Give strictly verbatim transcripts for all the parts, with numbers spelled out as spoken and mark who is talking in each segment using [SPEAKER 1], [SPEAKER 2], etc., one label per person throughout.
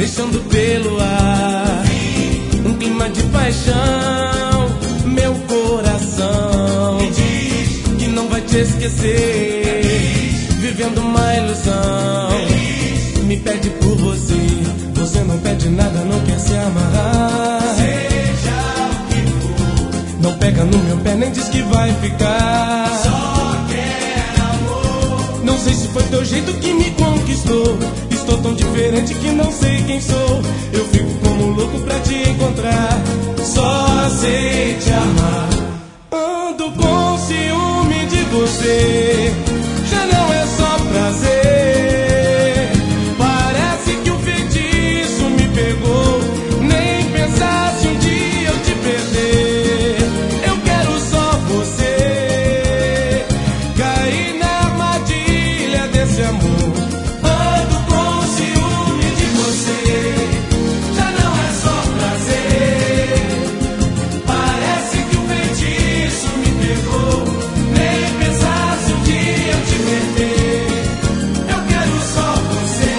[SPEAKER 1] deixando pelo ar um clima de paixão. Meu coração me diz que não vai te esquecer, vivendo uma ilusão. Me pede por você, você não pede nada, não quer se amarrar.
[SPEAKER 2] Seja o que for,
[SPEAKER 1] não pega no meu pé, nem diz que vai ficar.
[SPEAKER 2] Só quer amor.
[SPEAKER 1] Não sei se foi teu jeito que me conquistou. Estou tão diferente que não sei quem sou. Eu fico como louco pra te encontrar. Só sei te amar. Ando com ciúme de você, já não é só prazer. Parece que o feitiço me pegou. Nem pensar se um dia eu te perder. Eu quero só você, cair na armadilha desse amor.
[SPEAKER 2] Ando com ciúme de você, já não é só prazer. Parece que o feitiço me pegou. Nem pensar se um dia eu te perder. Eu quero só você,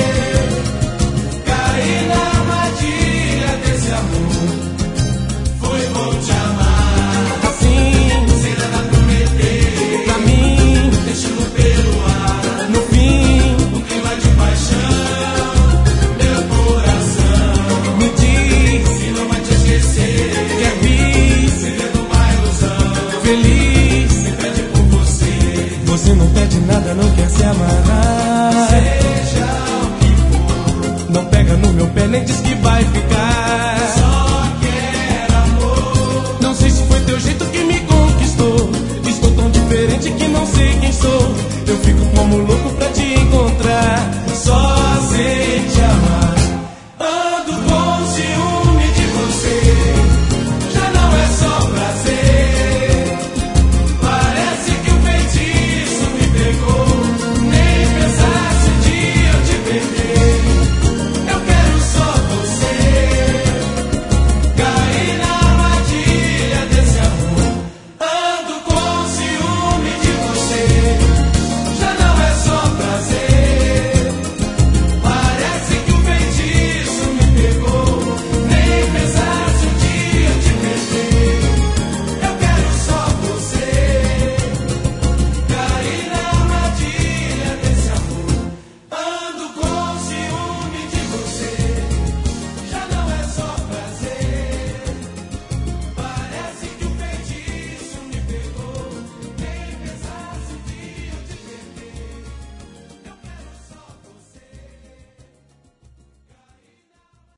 [SPEAKER 2] cair na armadilha desse amor. Foi bom te amar,
[SPEAKER 1] Assim,
[SPEAKER 2] sem nada prometer,
[SPEAKER 1] pra mim,
[SPEAKER 2] deixando pelo ar
[SPEAKER 1] no fim,
[SPEAKER 2] um clima de paixão. Meu coração
[SPEAKER 1] me diz
[SPEAKER 2] se não vai te esquecer,
[SPEAKER 1] que é vice,
[SPEAKER 2] vivendo uma ilusão.
[SPEAKER 1] feliz.
[SPEAKER 2] Me pede por você,
[SPEAKER 1] Você não pede nada, não quer se amarrar.
[SPEAKER 2] seja o que for,
[SPEAKER 1] Não pega no meu pé, nem diz que vai ficar.
[SPEAKER 2] só quer amor.
[SPEAKER 1] Não sei se foi teu jeito que me conquistou. Estou tão diferente que não sei quem sou. Eu fico como louco